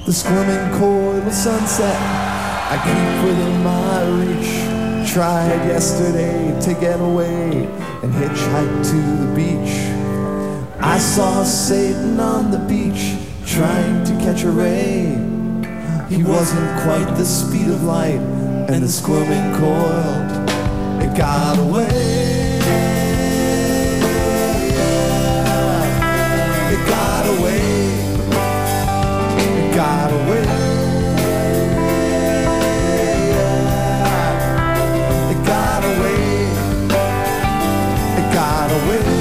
The squirming coil of sunset I keep within my reach. Tried yesterday to get away and hitchhike to the beach. I saw Satan on the beach trying to catch a ray. He wasn't quite the speed of light, and the squirming coil, it got away. It got away. It got away. It got away. It got away.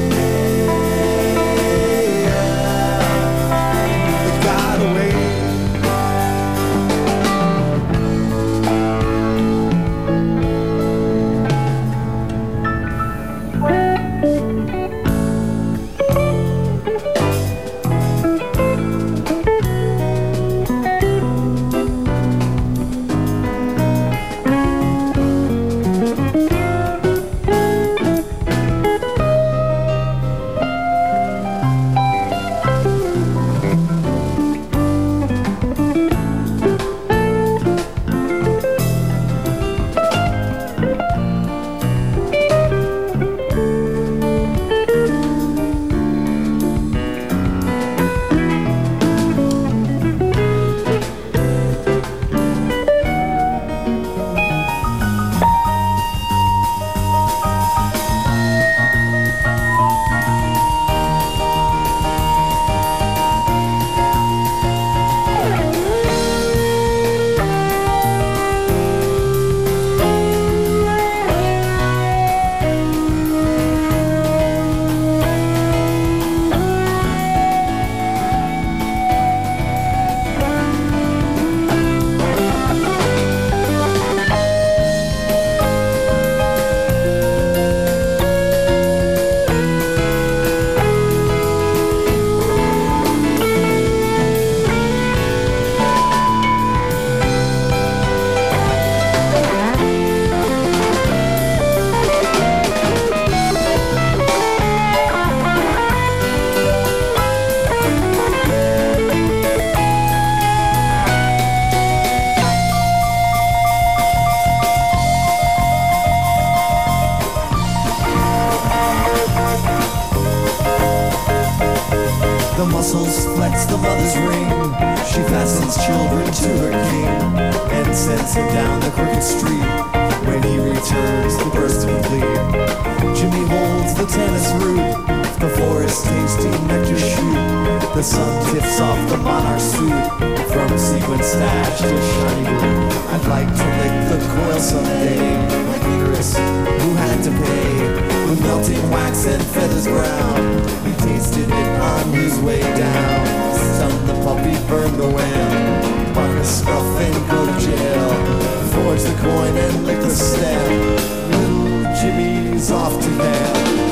The muscles flex the mother's ring. She fastens children to her king and sends him down the crooked street. When he returns, the burst complete. Jimmy holds the tennis root before his tasty nectar shoot. The sun tips off the monarch suit from sequin stash to shiny blue. I'd like to lick the coil someday, like Icarus, who had to pay with melting wax and feathers brown. He tasted it on his way down. Stun the puppy, burn the whale, bark a scruff and go to jail. Forge the coin and lick the stem. Little Jimmy's off to hell.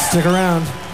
Stick around.